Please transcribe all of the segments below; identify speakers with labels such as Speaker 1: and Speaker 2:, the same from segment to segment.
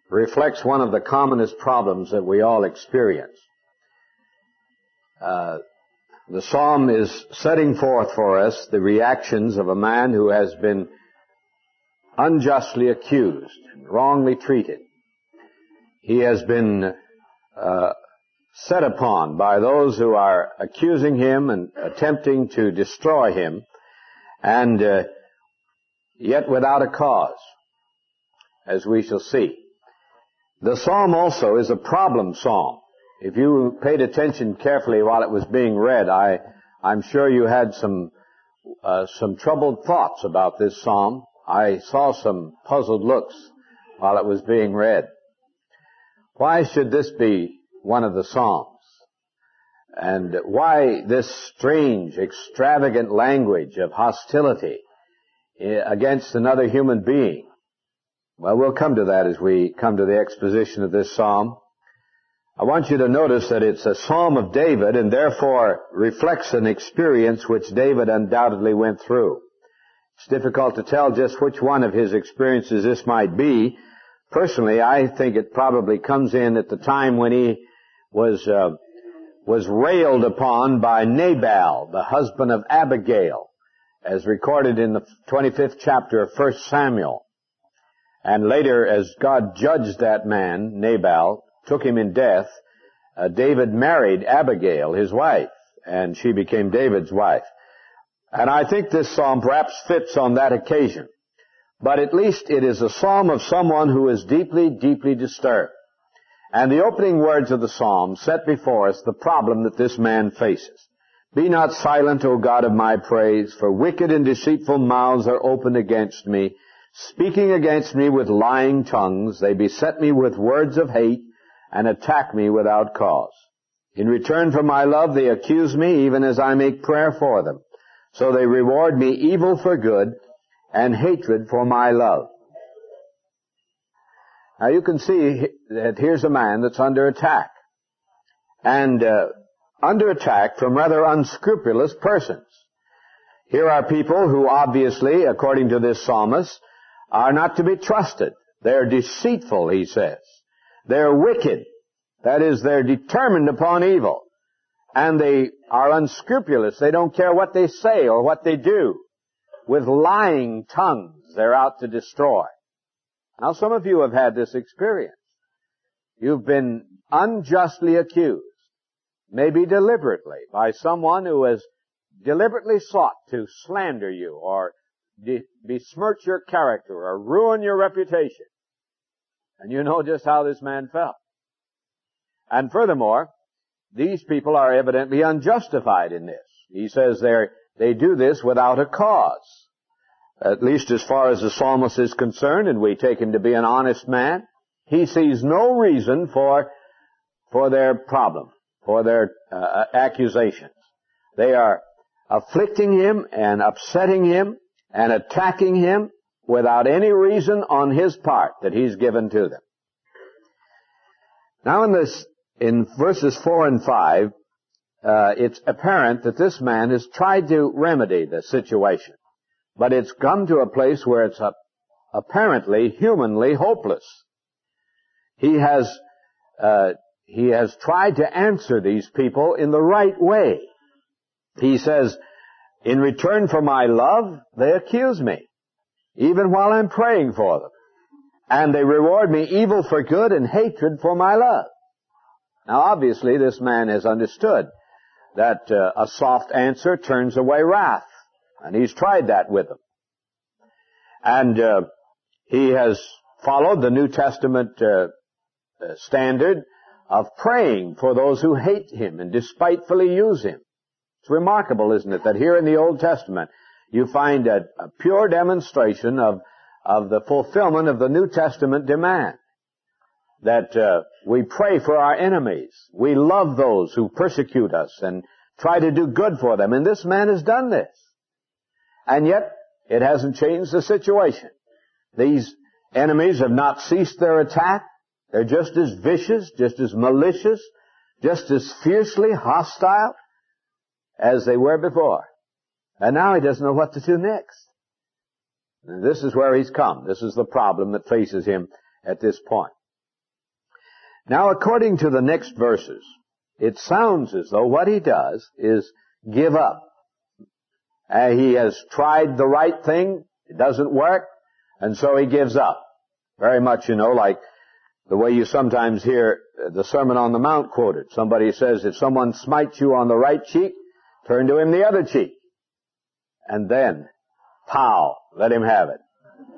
Speaker 1: reflects one of the commonest problems that we all experience. The psalm is setting forth for us the reactions of a man who has been unjustly accused, wrongly treated. He has been set upon by those who are accusing him and attempting to destroy him, and yet without a cause, as we shall see. The psalm also is a problem psalm. If you paid attention carefully while it was being read, I'm sure you had some troubled thoughts about this psalm. I saw some puzzled looks while it was being read. Why should this be one of the psalms? And why this strange, extravagant language of hostility against another human being? Well, we'll come to that as we come to the exposition of this psalm. I want you to notice that it's a psalm of David and therefore reflects an experience which David undoubtedly went through. It's difficult to tell just which one of his experiences this might be. Personally, I think it probably comes in at the time when he was railed upon by Nabal, the husband of Abigail, as recorded in the 25th chapter of 1 Samuel. And later, as God judged that man, Nabal, took him in death, David married Abigail, his wife, and she became David's wife. And I think this psalm perhaps fits on that occasion. But at least it is a psalm of someone who is deeply, deeply disturbed. And the opening words of the psalm set before us the problem that this man faces. Be not silent, O God of my praise, for wicked and deceitful mouths are opened against me. Speaking against me with lying tongues, they beset me with words of hate and attack me without cause. In return for my love, they accuse me, even as I make prayer for them. So they reward me evil for good and hatred for my love. Now you can see that here's a man that's under attack. And under attack from rather unscrupulous persons. Here are people who obviously, according to this psalmist, are not to be trusted. They're deceitful, he says. They're wicked. That is, they're determined upon evil. And they are unscrupulous. They don't care what they say or what they do. With lying tongues, they're out to destroy. Now, some of you have had this experience. You've been unjustly accused, maybe deliberately, by someone who has deliberately sought to slander you or besmirch your character or ruin your reputation. And you know just how this man felt. And furthermore, these people are evidently unjustified in this. He says they do this without a cause. At least as far as the psalmist is concerned, and we take him to be an honest man, he sees no reason for their problem, for their accusations. They are afflicting him and upsetting him and attacking him without any reason on his part that he's given to them. Now in verses 4 and 5, it's apparent that this man has tried to remedy the situation. But it's come to a place where it's apparently humanly hopeless. He has tried to answer these people in the right way. He says, in return for my love, they accuse me, even while I'm praying for them. And they reward me evil for good and hatred for my love. Now obviously this man has understood that a soft answer turns away wrath. And he's tried that with them. And he has followed the New Testament standard of praying for those who hate him and despitefully use him. It's remarkable, isn't it, that here in the Old Testament you find a pure demonstration of the fulfillment of the New Testament demand. That we pray for our enemies. We love those who persecute us and try to do good for them. And this man has done this. And yet, it hasn't changed the situation. These enemies have not ceased their attack. They're just as vicious, just as malicious, just as fiercely hostile as they were before. And now he doesn't know what to do next. And this is where he's come. This is the problem that faces him at this point. Now, according to the next verses, it sounds as though what he does is give up. He has tried the right thing, it doesn't work, and so he gives up. Very much, like the way you sometimes hear the Sermon on the Mount quoted. Somebody says, if someone smites you on the right cheek, turn to him the other cheek. And then, pow, let him have it.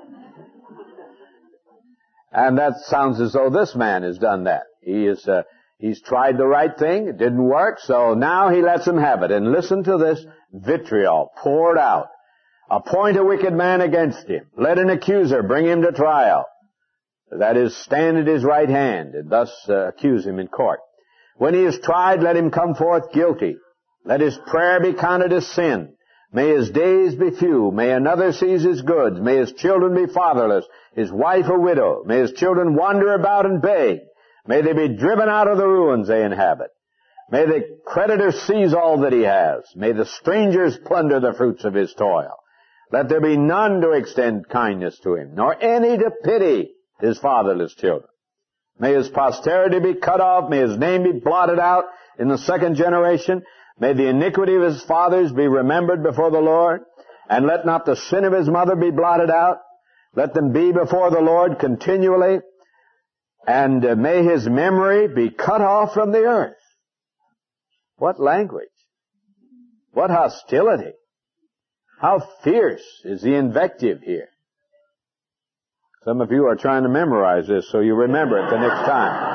Speaker 1: And that sounds as though this man has done that. He's tried the right thing, it didn't work, so now he lets him have it. And listen to this vitriol poured out. Appoint a wicked man against him. Let an accuser bring him to trial. That is, stand at his right hand, and thus accuse him in court. When he is tried, let him come forth guilty. Let his prayer be counted as sin. May his days be few. May another seize his goods. May his children be fatherless, his wife a widow. May his children wander about and beg. May they be driven out of the ruins they inhabit. May the creditor seize all that he has. May the strangers plunder the fruits of his toil. Let there be none to extend kindness to him, nor any to pity his fatherless children. May his posterity be cut off. May his name be blotted out in the second generation. May the iniquity of his fathers be remembered before the Lord. And let not the sin of his mother be blotted out. Let them be before the Lord continually. And may his memory be cut off from the earth. What language? What hostility? How fierce is the invective here? Some of you are trying to memorize this so you remember it the next time.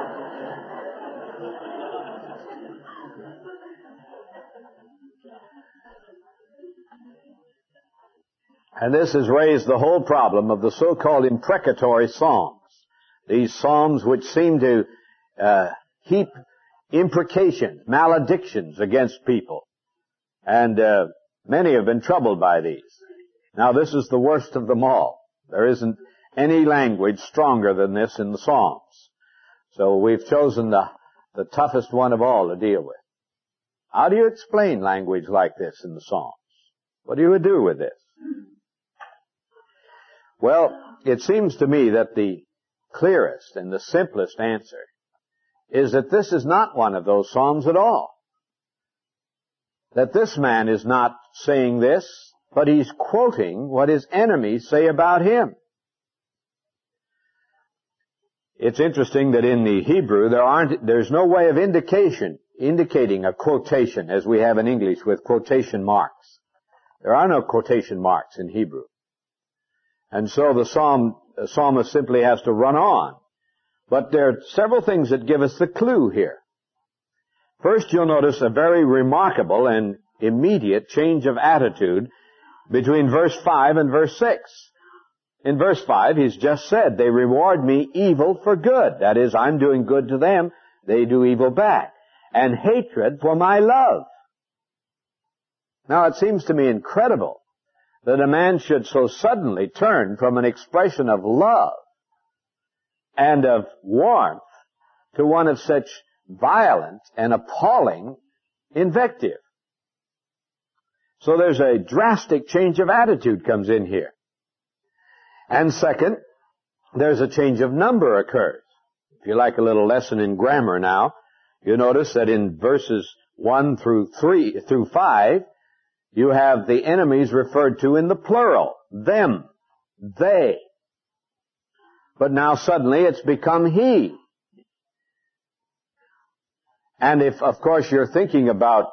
Speaker 1: And this has raised the whole problem of the so-called imprecatory psalms. These psalms which seem to heap imprecations, maledictions against people. And many have been troubled by these. Now this is the worst of them all. There isn't any language stronger than this in the Psalms. So we've chosen the toughest one of all to deal with. How do you explain language like this in the Psalms? What do you do with this? Well, it seems to me that the clearest and the simplest answer is that this is not one of those Psalms at all. That this man is not saying this, but he's quoting what his enemies say about him. It's interesting that in the Hebrew there's no way of indicating a quotation as we have in English with quotation marks. There are no quotation marks in Hebrew. And so the psalmist simply has to run on. But there are several things that give us the clue here. First, you'll notice a very remarkable and immediate change of attitude between verse 5 and verse 6. In verse 5, he's just said, they reward me evil for good. That is, I'm doing good to them, they do evil back. And hatred for my love. Now, it seems to me incredible that a man should so suddenly turn from an expression of love and of warmth to one of such violent and appalling invective. So there's a drastic change of attitude comes in here. And second, there's a change of number occurs. If you like a little lesson in grammar now, you notice that in verses 1 through 5, you have the enemies referred to in the plural. Them. They. But now suddenly it's become he. And if, of course, you're thinking about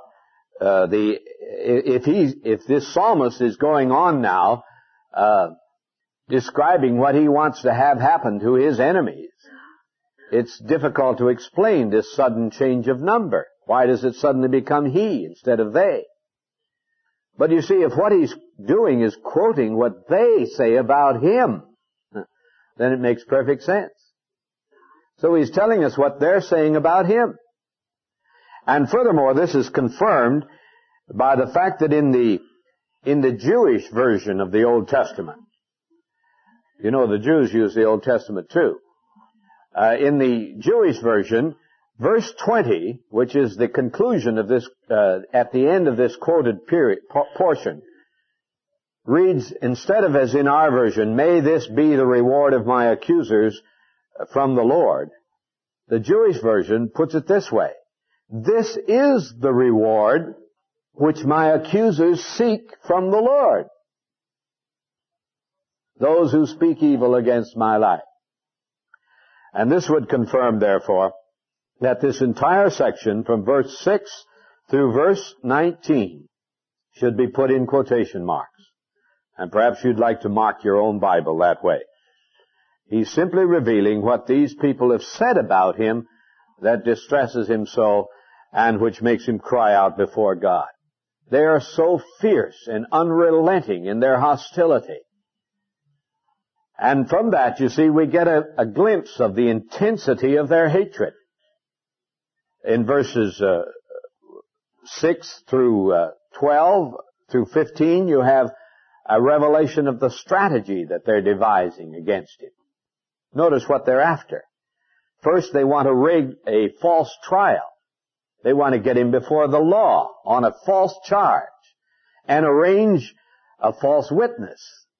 Speaker 1: if this psalmist is going on now, describing what he wants to have happen to his enemies, it's difficult to explain this sudden change of number. Why does it suddenly become he instead of they? But you see, if what he's doing is quoting what they say about him, then it makes perfect sense. So he's telling us what they're saying about him. And furthermore, this is confirmed by the fact that in the Jewish version of the Old Testament, you know the Jews use the Old Testament too. In the Jewish version, verse 20, which is the conclusion of this, at the end of this quoted portion, reads, instead of as in our version, may this be the reward of my accusers from the Lord, The Jewish version puts it this way: this is the reward which my accusers seek from the Lord, those who speak evil against my life. And this would confirm, therefore, that this entire section from verse 6 through verse 19 should be put in quotation marks. And perhaps you'd like to mark your own Bible that way. He's simply revealing what these people have said about him that distresses him so, and which makes him cry out before God. They are so fierce and unrelenting in their hostility. And from that, you see, we get a glimpse of the intensity of their hatred. In verses 6 through 12 through 15, you have a revelation of the strategy that they're devising against him. Notice what they're after. First, they want to rig a false trial. They want to get him before the law on a false charge and arrange a false witness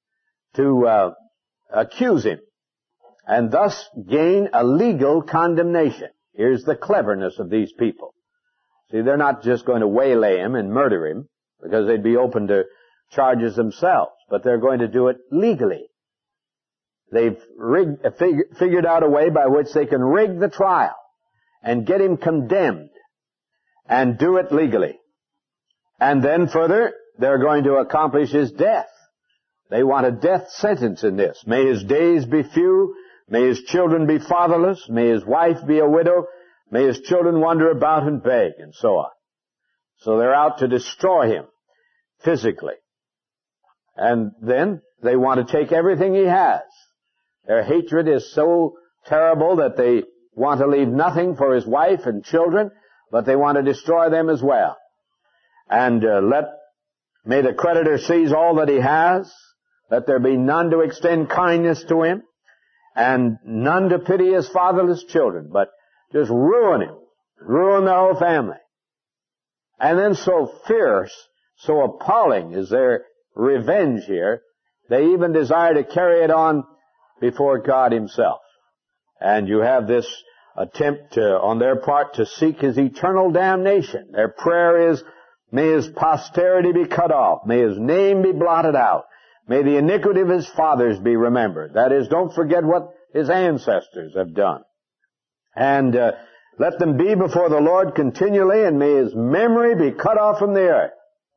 Speaker 1: to accuse him and thus gain a legal condemnation. Here's the cleverness of these people. See, they're not just going to waylay him and murder him because they'd be open to charges themselves, but they're going to do it legally. They've figured out a way by which they can rig the trial and get him condemned and do it legally. And then further, they're going to accomplish his death. They want a death sentence in this. May his days be few. May his children be fatherless. May his wife be a widow. May his children wander about and beg, and so on. So they're out to destroy him physically. And then they want to take everything he has. Their hatred is so terrible that they want to leave nothing for his wife and children, but they want to destroy them as well. And may the creditor seize all that he has. Let there be none to extend kindness to him, and none to pity his fatherless children, but just ruin him, ruin the whole family. And then so fierce, so appalling is their revenge here, they even desire to carry it on before God himself. And you have this attempt on their part to seek his eternal damnation. Their prayer is, may his posterity be cut off, may his name be blotted out, may the iniquity of his fathers be remembered. That is, don't forget what his ancestors have done. And let them be before the Lord continually, and may his memory be cut off from the earth.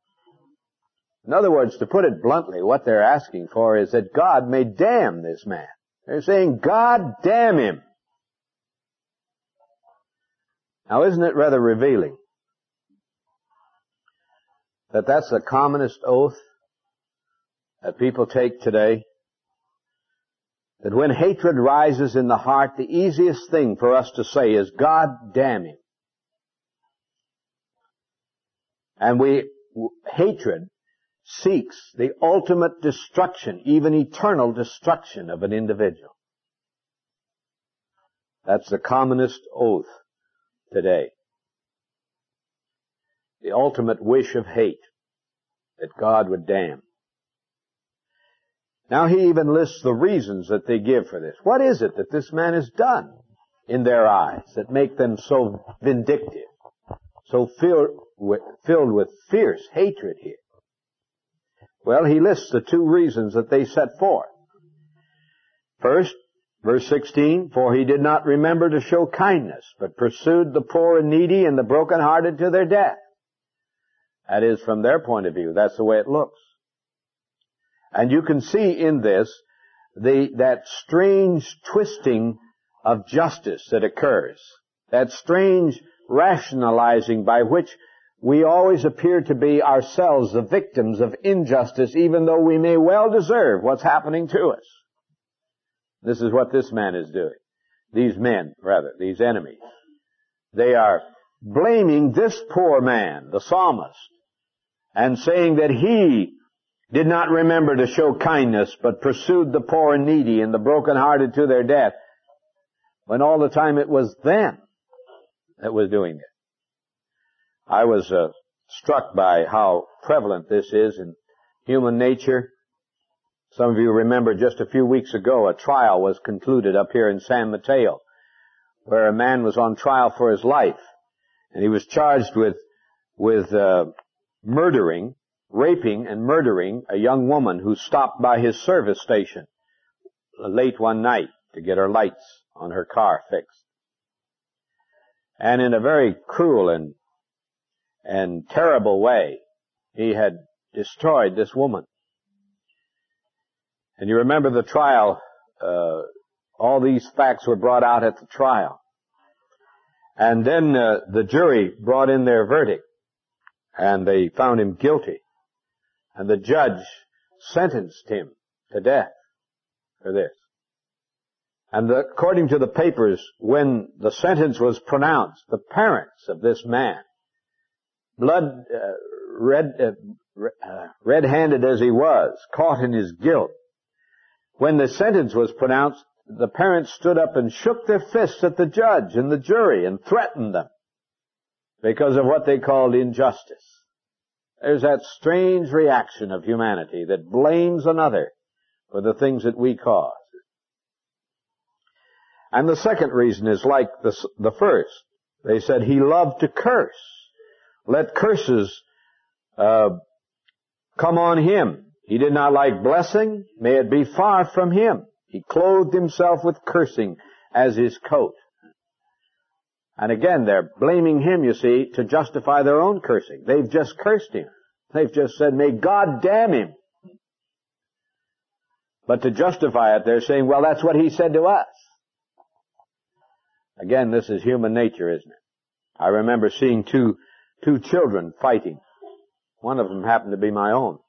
Speaker 1: In other words, to put it bluntly, what they're asking for is that God may damn this man. They're saying, God damn him. Now, isn't it rather revealing that that's the commonest oath that people take today? That when hatred rises in the heart, the easiest thing for us to say is, God damn him. And hatred seeks the ultimate destruction, even eternal destruction of an individual. That's the commonest oath today. The ultimate wish of hate, that God would damn. Now he even lists the reasons that they give for this. What is it that this man has done in their eyes that make them so vindictive, so filled with fierce hatred here? Well, he lists the two reasons that they set forth. First, verse 16, for he did not remember to show kindness, but pursued the poor and needy and the brokenhearted to their death. That is, from their point of view, that's the way it looks. And you can see in this that strange twisting of justice that occurs, that strange rationalizing by which we always appear to be ourselves the victims of injustice, even though we may well deserve what's happening to us. This is what this man is doing. These men, rather, these enemies. They are blaming this poor man, the psalmist, and saying that he did not remember to show kindness, but pursued the poor and needy and the brokenhearted to their death, when all the time it was them that was doing it. I was struck by how prevalent this is in human nature. Some of you remember just a few weeks ago a trial was concluded up here in San Mateo where a man was on trial for his life, and he was charged with raping and murdering a young woman who stopped by his service station late one night to get her lights on her car fixed. And in a very cruel and terrible way, he had destroyed this woman. And you remember the trial, all these facts were brought out at the trial. And then the jury brought in their verdict, and they found him guilty. And the judge sentenced him to death for this. And according to the papers, when the sentence was pronounced, the parents of this man, red-handed as he was, caught in his guilt, when the sentence was pronounced, the parents stood up and shook their fists at the judge and the jury and threatened them because of what they called injustice. There's that strange reaction of humanity that blames another for the things that we cause. And the second reason is like the first. They said he loved to curse. Let curses come on him. He did not like blessing. May it be far from him. He clothed himself with cursing as his coat. And again, they're blaming him, you see, to justify their own cursing. They've just cursed him. They've just said, may God damn him. But to justify it, they're saying, well, that's what he said to us. Again, this is human nature, isn't it? I remember seeing two children fighting. One of them happened to be my own.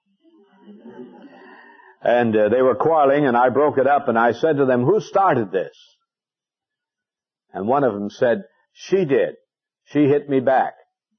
Speaker 1: And they were quarreling, and I broke it up, and I said to them, who started this? And one of them said, she did. She hit me back.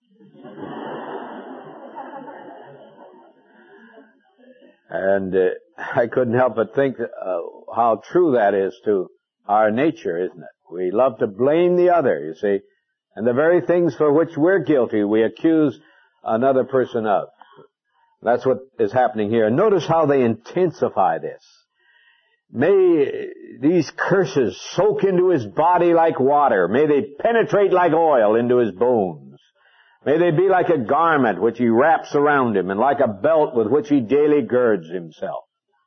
Speaker 1: And I couldn't help but think how true that is to our nature, isn't it? We love to blame the other, you see. And the very things for which we're guilty, we accuse another person of. That's what is happening here. And notice how they intensify this. May these curses soak into his body like water. May they penetrate like oil into his bones. May they be like a garment which he wraps around him, and like a belt with which he daily girds himself.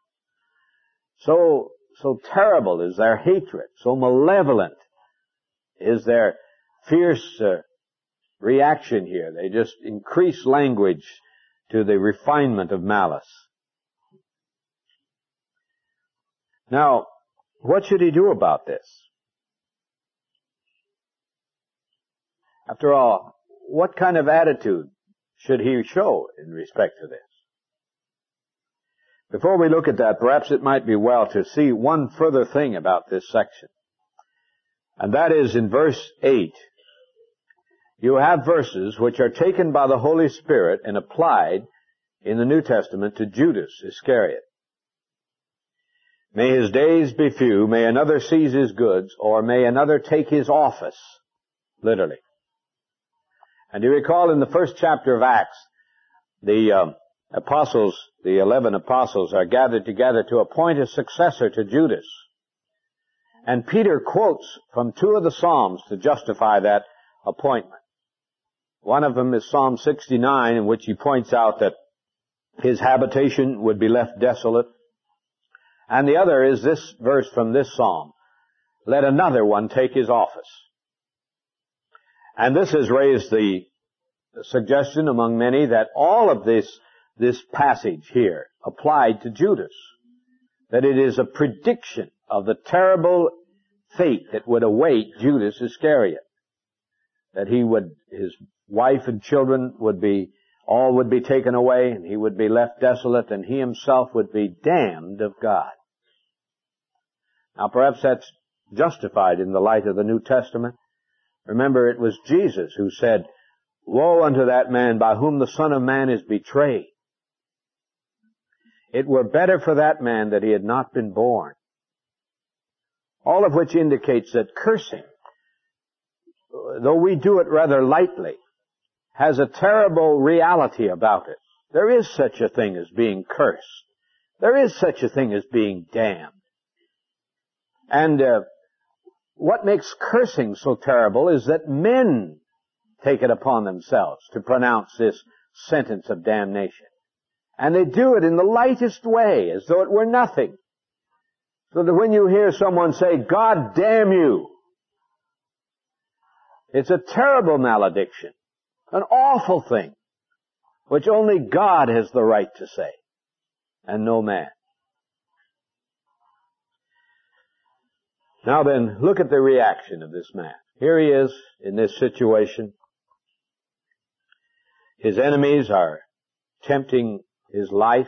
Speaker 1: So terrible is their hatred. So malevolent is their fierce reaction here. They just increase language to the refinement of malice. Now, what should he do about this? After all, what kind of attitude should he show in respect to this? Before we look at that, perhaps it might be well to see one further thing about this section. And that is in verse 8. You have verses which are taken by the Holy Spirit and applied in the New Testament to Judas Iscariot. May his days be few, may another seize his goods, or may another take his office, literally. And you recall in the first chapter of Acts, the apostles, the 11 apostles, are gathered together to appoint a successor to Judas. And Peter quotes from two of the Psalms to justify that appointment. One of them is Psalm 69, in which he points out that his habitation would be left desolate. And the other is this verse from this psalm, let another one take his office. And this has raised the suggestion among many that all of this passage here applied to Judas, that it is a prediction of the terrible fate that would await Judas Iscariot, that his wife and children would be taken away, and he would be left desolate, and he himself would be damned of God. Now perhaps that's justified in the light of the New Testament. Remember, it was Jesus who said, woe unto that man by whom the Son of Man is betrayed. It were better for that man that he had not been born. All of which indicates that cursing, though we do it rather lightly, has a terrible reality about it. There is such a thing as being cursed. There is such a thing as being damned. And what makes cursing so terrible is that men take it upon themselves to pronounce this sentence of damnation. And they do it in the lightest way, as though it were nothing. So that when you hear someone say, God damn you, it's a terrible malediction, an awful thing, which only God has the right to say, and no man. Now then, look at the reaction of this man. Here he is in this situation. His enemies are tempting his life.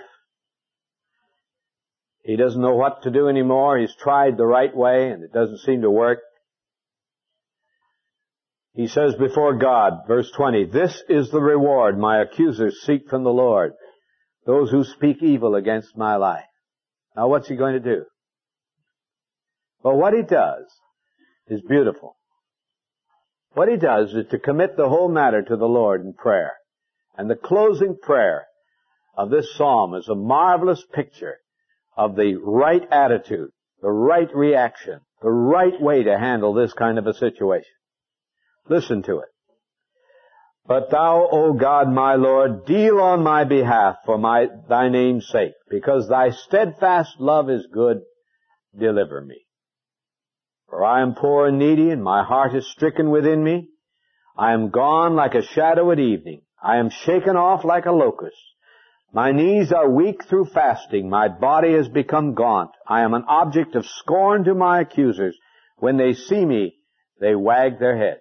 Speaker 1: He doesn't know what to do anymore. He's tried the right way and it doesn't seem to work. He says before God, verse 20, this is the reward my accusers seek from the Lord, those who speak evil against my life. Now what's he going to do? Well, what he does is beautiful. What he does is to commit the whole matter to the Lord in prayer. And the closing prayer of this psalm is a marvelous picture of the right attitude, the right reaction, the right way to handle this kind of a situation. Listen to it. But thou, O God, my Lord, deal on my behalf for thy name's sake, because thy steadfast love is good, deliver me. For I am poor and needy, and my heart is stricken within me. I am gone like a shadow at evening. I am shaken off like a locust. My knees are weak through fasting. My body has become gaunt. I am an object of scorn to my accusers. When they see me, they wag their heads.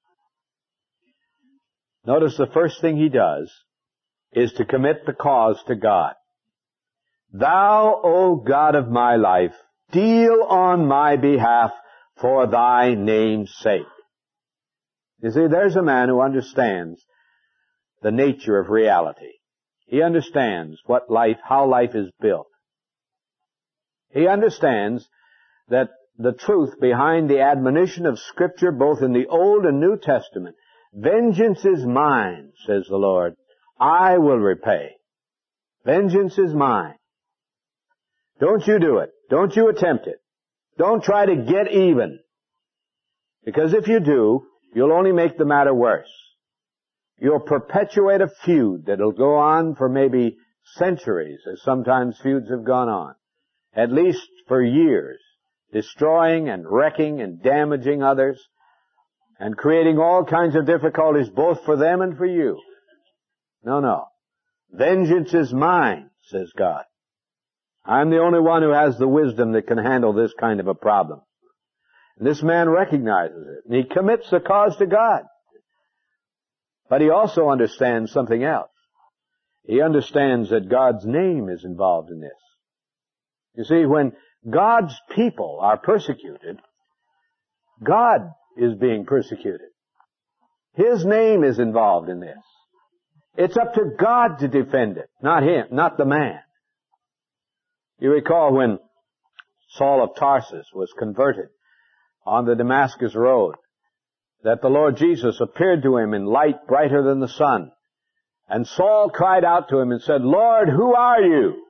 Speaker 1: Notice the first thing he does is to commit the cause to God. Thou, O God of my life, deal on my behalf for thy name's sake. You see, there's a man who understands the nature of reality. He understands how life is built. He understands that the truth behind the admonition of Scripture, both in the Old and New Testament, vengeance is mine, says the Lord. I will repay. Vengeance is mine. Don't you do it. Don't you attempt it. Don't try to get even. Because if you do, you'll only make the matter worse. You'll perpetuate a feud that'll go on for maybe centuries, as sometimes feuds have gone on. At least for years, destroying and wrecking and damaging others, and creating all kinds of difficulties both for them and for you. No. Vengeance is mine, says God. I'm the only one who has the wisdom that can handle this kind of a problem. And this man recognizes it, and he commits the cause to God. But he also understands something else. He understands that God's name is involved in this. You see, when God's people are persecuted, God is being persecuted. His name is involved in this. It's up to God to defend it, not him, not the man. You recall when Saul of Tarsus was converted on the Damascus road, that the Lord Jesus appeared to him in light brighter than the sun. And Saul cried out to him and said, Lord, who are you?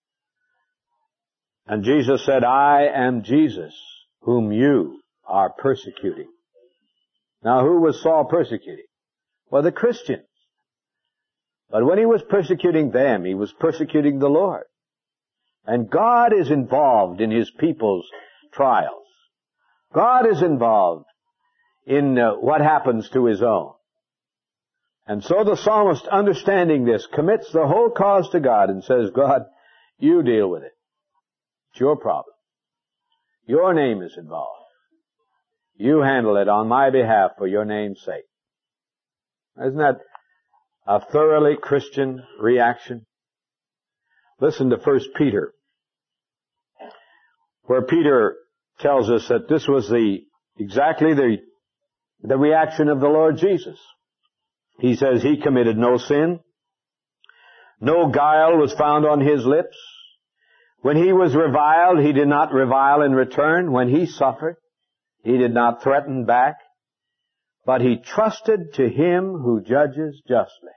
Speaker 1: And Jesus said, I am Jesus, whom you are persecuting. Now, who was Saul persecuting? Well, the Christians. But when he was persecuting them, he was persecuting the Lord. And God is involved in his people's trials. God is involved in what happens to his own. And so the psalmist, understanding this, commits the whole cause to God and says, God, you deal with it. It's your problem. Your name is involved. You handle it on my behalf for your name's sake. Isn't that a thoroughly Christian reaction? Listen to 1 Peter, where Peter tells us that this was exactly the reaction of the Lord Jesus. He says he committed no sin. No guile was found on his lips. When he was reviled, he did not revile in return. When he suffered, he did not threaten back. But he trusted to him who judges justly.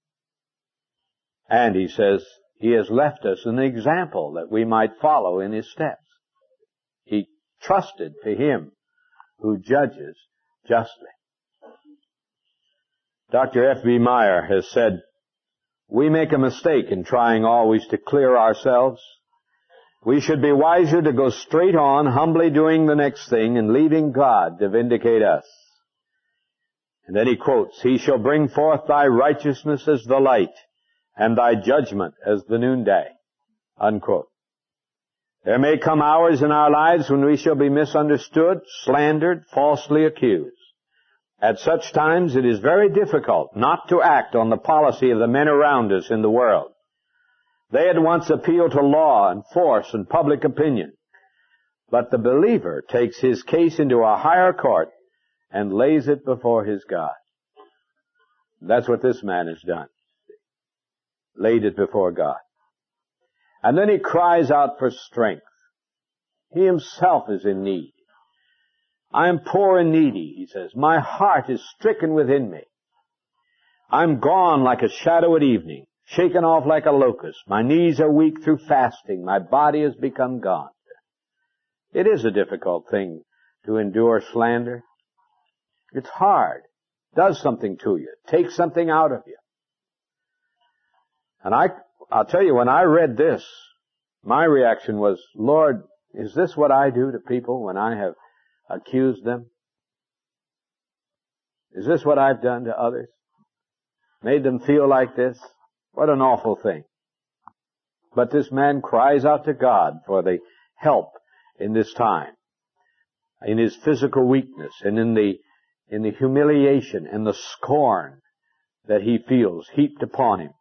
Speaker 1: And he says he has left us an example that we might follow in his steps. He trusted to him who judges justly. Dr. F.B. Meyer has said, we make a mistake in trying always to clear ourselves. We should be wiser to go straight on, humbly doing the next thing and leaving God to vindicate us. And then he quotes, He shall bring forth thy righteousness as the light, and thy judgment as the noonday. Unquote. There may come hours in our lives when we shall be misunderstood, slandered, falsely accused. At such times it is very difficult not to act on the policy of the men around us in the world. They at once appeal to law and force and public opinion. But the believer takes his case into a higher court and lays it before his God. That's what this man has done. Laid it before God. And then he cries out for strength. He himself is in need. I am poor and needy, he says. My heart is stricken within me. I'm gone like a shadow at evening, shaken off like a locust. My knees are weak through fasting. My body has become gaunt. It is a difficult thing to endure slander. It's hard. It does something to you. It takes something out of you. And I'll tell you, when I read this, my reaction was, Lord, is this what I do to people when I have accused them? Is this what I've done to others? Made them feel like this? What an awful thing. But this man cries out to God for the help in this time, in his physical weakness and in the humiliation and the scorn that he feels heaped upon him.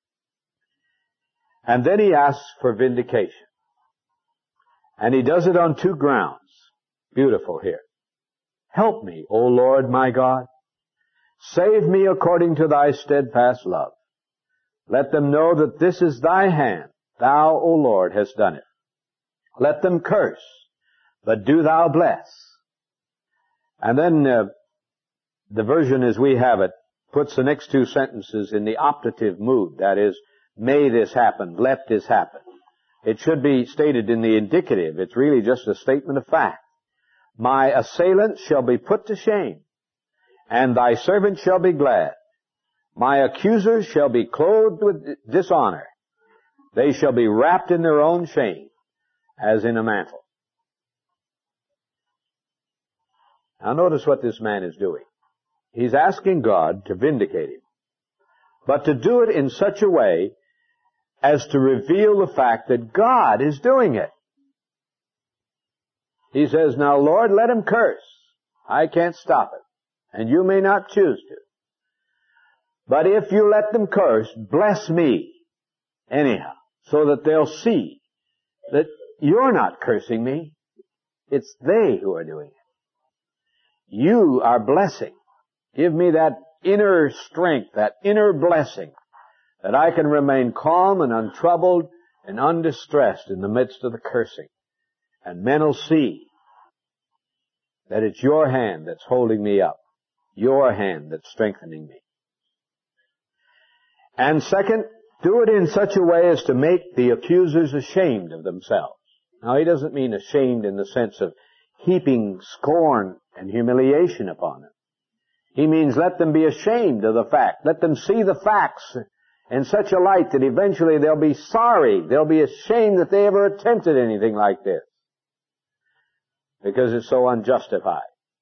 Speaker 1: And then he asks for vindication. And he does it on two grounds. Beautiful here. Help me, O Lord my God. Save me according to thy steadfast love. Let them know that this is thy hand. Thou, O Lord, hast done it. Let them curse, but do thou bless. And then the version as we have it puts the next two sentences in the optative mood. That is, may this happen, let this happen. It should be stated in the indicative. It's really just a statement of fact. My assailants shall be put to shame, and thy servant shall be glad. My accusers shall be clothed with dishonor. They shall be wrapped in their own shame, as in a mantle. Now notice what this man is doing. He's asking God to vindicate him, but to do it in such a way as to reveal the fact that God is doing it. He says, now Lord, let him curse. I can't stop it, and you may not choose to. But if you let them curse, bless me anyhow, so that they'll see that you're not cursing me. It's they who are doing it. You are blessing. Give me that inner strength, that inner blessing, that I can remain calm and untroubled and undistressed in the midst of the cursing. And men will see that it's your hand that's holding me up, your hand that's strengthening me. And second, do it in such a way as to make the accusers ashamed of themselves. Now, he doesn't mean ashamed in the sense of heaping scorn and humiliation upon them. He means let them be ashamed of the fact. Let them see the facts in such a light that eventually they'll be sorry. They'll be ashamed that they ever attempted anything like this, because it's so unjustified.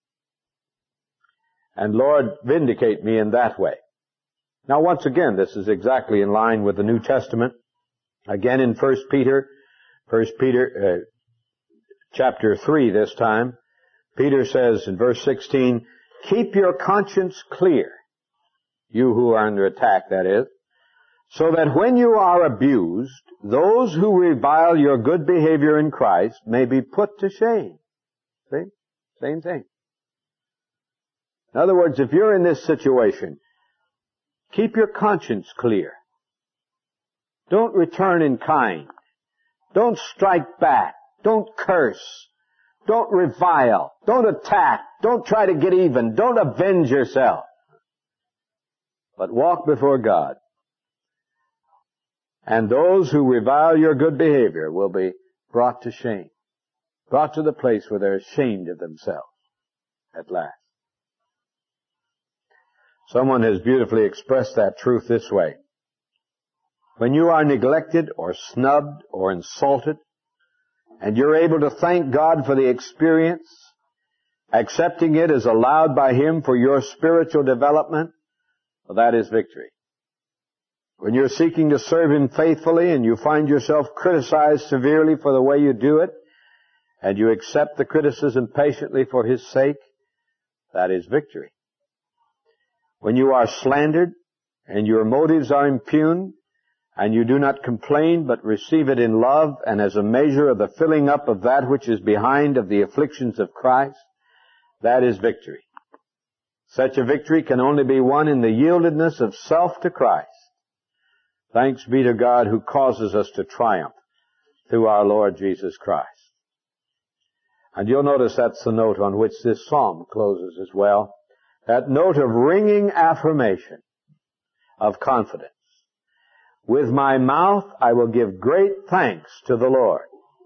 Speaker 1: And Lord, vindicate me in that way. Now once again, this is exactly in line with the New Testament. Again in 1 Peter chapter 3 this time, Peter says in verse 16, keep your conscience clear, you who are under attack, that is, so that when you are abused, those who revile your good behavior in Christ may be put to shame. See? Same thing. In other words, if you're in this situation, keep your conscience clear. Don't return in kind. Don't strike back. Don't curse. Don't revile. Don't attack. Don't try to get even. Don't avenge yourself. But walk before God. And those who revile your good behavior will be brought to shame. Brought to the place where they're ashamed of themselves. at last. Someone has beautifully expressed that truth this way. When you are neglected or snubbed or insulted, and you're able to thank God for the experience, accepting it as allowed by Him for your spiritual development, well, that is victory. When you're seeking to serve Him faithfully and you find yourself criticized severely for the way you do it, and you accept the criticism patiently for His sake, that is victory. When you are slandered and your motives are impugned, and you do not complain but receive it in love and as a measure of the filling up of that which is behind of the afflictions of Christ, that is victory. Such a victory can only be won in the yieldedness of self to Christ. Thanks be to God who causes us to triumph through our Lord Jesus Christ. And you'll notice that's the note on which this psalm closes as well. That note of ringing affirmation, of confidence. With my mouth I will give great thanks to the Lord.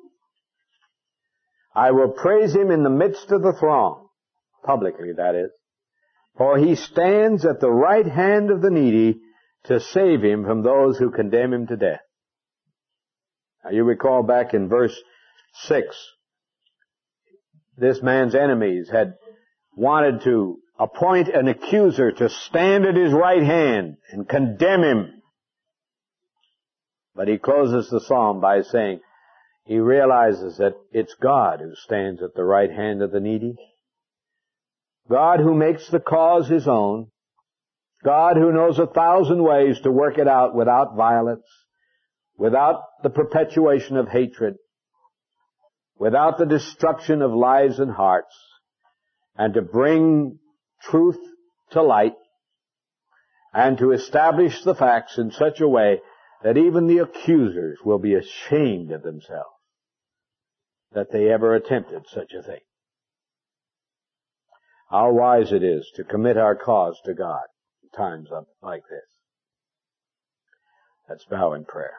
Speaker 1: I will praise Him in the midst of the throng, publicly that is, for He stands at the right hand of the needy to save him from those who condemn him to death. Now you recall back in verse 6, this man's enemies had wanted to appoint an accuser to stand at his right hand and condemn him. But he closes the psalm by saying he realizes that it's God who stands at the right hand of the needy. God who makes the cause His own. God who knows 1,000 ways to work it out without violence, without the perpetuation of hatred, without the destruction of lives and hearts, and to bring truth to light, and to establish the facts in such a way that even the accusers will be ashamed of themselves that they ever attempted such a thing. How wise it is to commit our cause to God in times like this. Let's bow in prayer.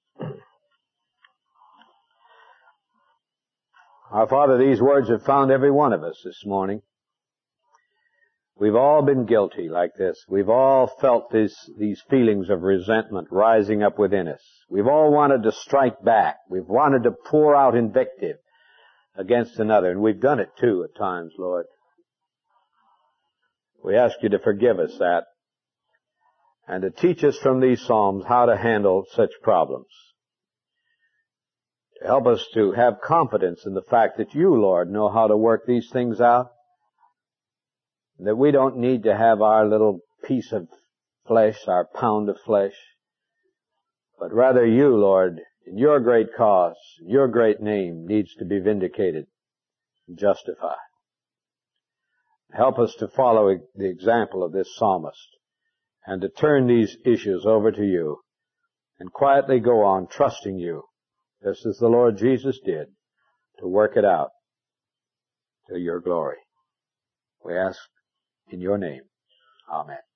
Speaker 1: Our Father, these words have found every one of us this morning. We've all been guilty like this. We've all felt these feelings of resentment rising up within us. We've all wanted to strike back. We've wanted to pour out invective against another, and we've done it too at times, Lord. We ask You to forgive us that and to teach us from these Psalms how to handle such problems. To help us to have confidence in the fact that You, Lord, know how to work these things out. That we don't need to have our little piece of flesh, our pound of flesh, but rather You, Lord, in Your great cause, Your great name needs to be vindicated and justified. Help us to follow the example of this psalmist and to turn these issues over to You and quietly go on trusting You, just as the Lord Jesus did, to work it out to Your glory. We ask in Your name. Amen.